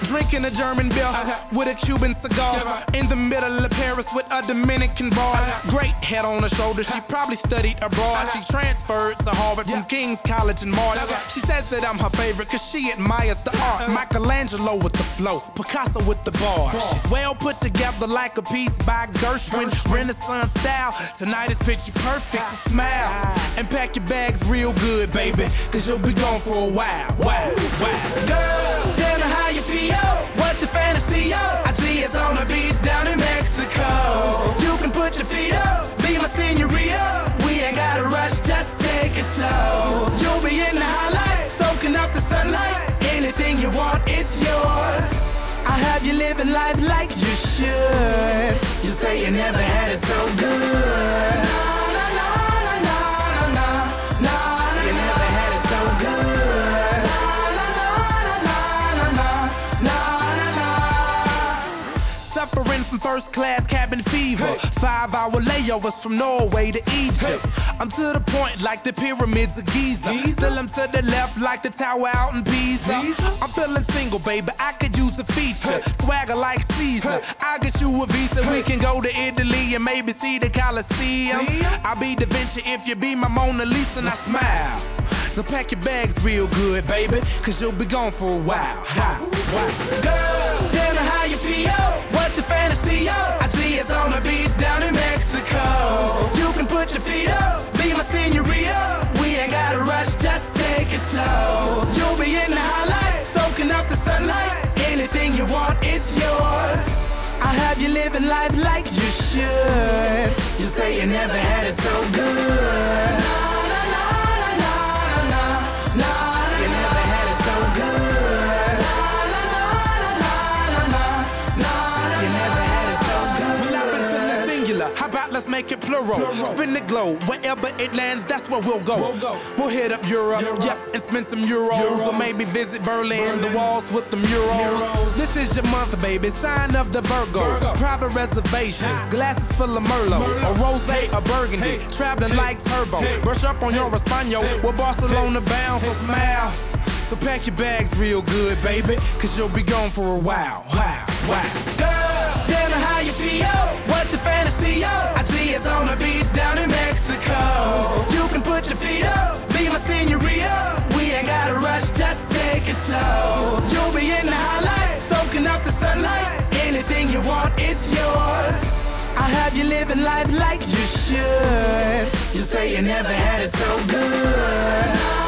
Drinking a German beer with a Cuban cigar. In the middle of Paris with a Dominican broad. Great head on her shoulder, she probably studied abroad. She transferred to Harvard from King's College in March. She says that I'm her favorite cause she admires the art. Michelangelo with the flow, Picasso with the bars. She's well put together like a piece by Gershwin. Renaissance style, tonight is picture perfect, so smile. And pack your bags real good, baby, cause you'll be gone for a while. Wow, wow. Girl, tell me how you feel. What's your fantasy, yo? I see it's on the beach down in Mexico. You can put your feet up, be my senorita. We ain't gotta rush, just take it slow. You'll be in the highlight, soaking up the sunlight. Anything you want, it's yours. I have you living life like you should. You say you never had it so good. You never had it so good. Suffering from first class cabin fever. 5-hour layovers from Norway to Egypt. I'm to the point like the pyramids of Giza. Still I'm to the left like the tower out in Pisa. I'm feeling single, baby, I could use a feature. Swagger like Caesar, I'll get you a visa. We can go to Italy and maybe see the Colosseum. I'll be Da Vinci if you be my Mona Lisa and I smile. So pack your bags real good, baby, cause you'll be gone for a while. Girl, tell me how you feel. What's your fantasy, yo? I see it's on the beach down in Mexico. You can put your feet up, be my senorita. We ain't gotta rush, just take it slow. You'll be in the highlight, soaking up the sunlight. Anything you want, it's yours. I have you living life like you should. You say you never had it so good. How about let's make it plural? Spin the globe, wherever it lands, that's where we'll go. We'll hit up Europe, yeah, and spend some euros. Or maybe visit Berlin, the walls with the murals. This is your month, baby, sign of the Virgo. Private reservations, glasses full of Merlot. A rosé, a burgundy, traveling like turbo. Brush up on your Espanol, we're Barcelona bound, so smile. So pack your bags real good, baby, cause you'll be gone for a while. Girl, tell me how you feel. What's your fantasy, yo? I see it's on the beach down in Mexico. You can put your feet up, be my senorita. We ain't gotta rush, just take it slow. You'll be in the highlight, soaking up the sunlight. Anything you want, it's yours. I have you living life like you should. You say you never had it so good.